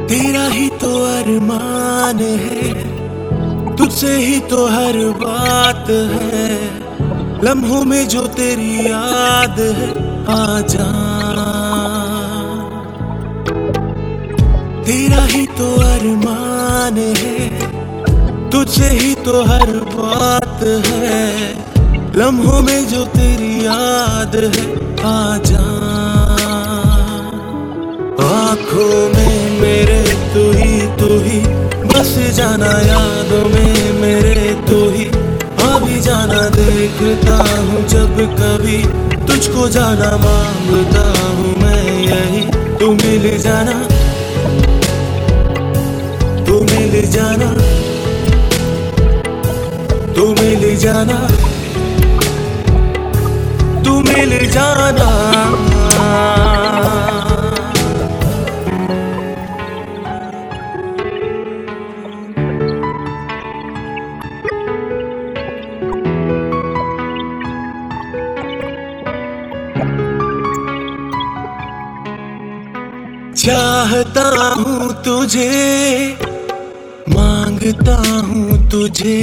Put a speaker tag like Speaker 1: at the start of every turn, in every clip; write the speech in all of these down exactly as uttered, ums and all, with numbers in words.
Speaker 1: तेरा ही तो अरमान है, तुझसे ही तो हर बात है। लम्हों में जो तेरी याद है आ जा। तेरा ही तो अरमान है, तुझसे ही तो हर बात है। लम्हों में जो तेरी याद है आ जा। आँखों में मेरे तू ही तू ही बस जाना, यादों में मेरे तू ही आ भी जाना। देखता हूँ जब कभी तुझको जाना, मांगता हूँ मैं यही तू मिल जाना, तू मिल जाना, तू मिल जाना, तू मिल जाना। चाहता हूँ तुझे, मांगता हूँ तुझे,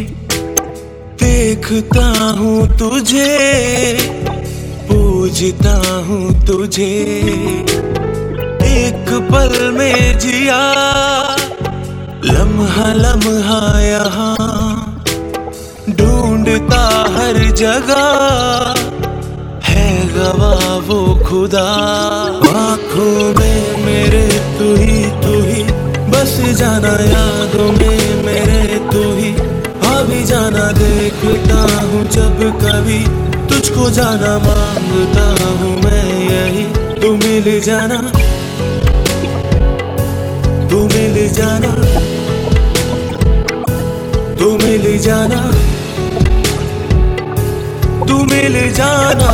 Speaker 1: देखता हूँ तुझे, पूजता हूँ तुझे। एक पल में जिया, लम्हा लम्हा यहाँ ढूंढता हर जगह, है गवाह वो खुदा। आँखों में मेरे तू ही तू ही बस जाना, यादों में मेरे तू ही आ भी जाना। देखता हूँ जब कभी तुझको जाना, मांगता हूँ मैं यही तू मिल जाना, तू मिल जाना, तू मिल जाना, तू मिल जाना।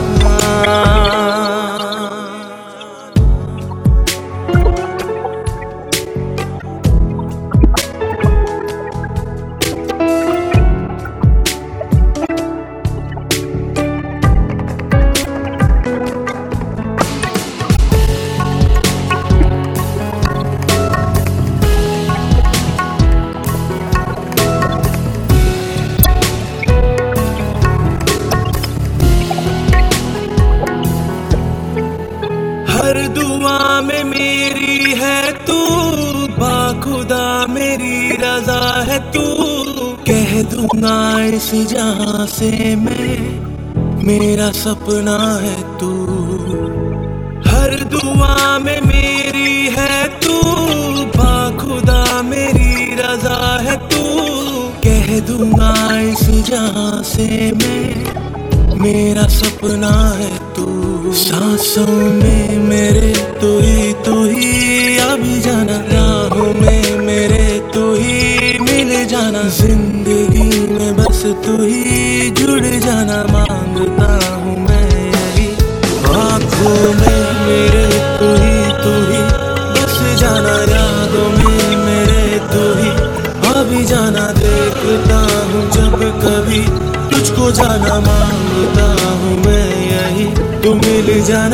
Speaker 1: हर दुआ में मेरी है तू, बाखुदा मेरी रजा है तू। कह दूंगा इस जहां से मैं, मेरा सपना है तू। हर दुआ में मेरी है तू, बाखुदा मेरी रजा है तू। कह दूंगा इस जहां से मैं, मेरा सपना है तू। सांसों में मेरे तू ही तू ही आ भी जाना, राहों में मेरे तू ही मिल जाना। जिंदगी में बस तू ही जुड़ जाना, मांगता हूँ मैं यही। आँखों में मेरे तू ही तू ही बस जाना, यादों में मेरे तू ही आ भी जाना। देखता हूँ जब कभी तुझको जाना, मांगता हूँ मैं यही तू मिल जाना,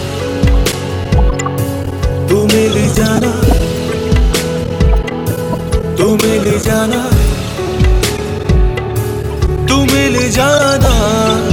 Speaker 1: तू मिल जाना, तू मिल जाना, तू मिल जाना।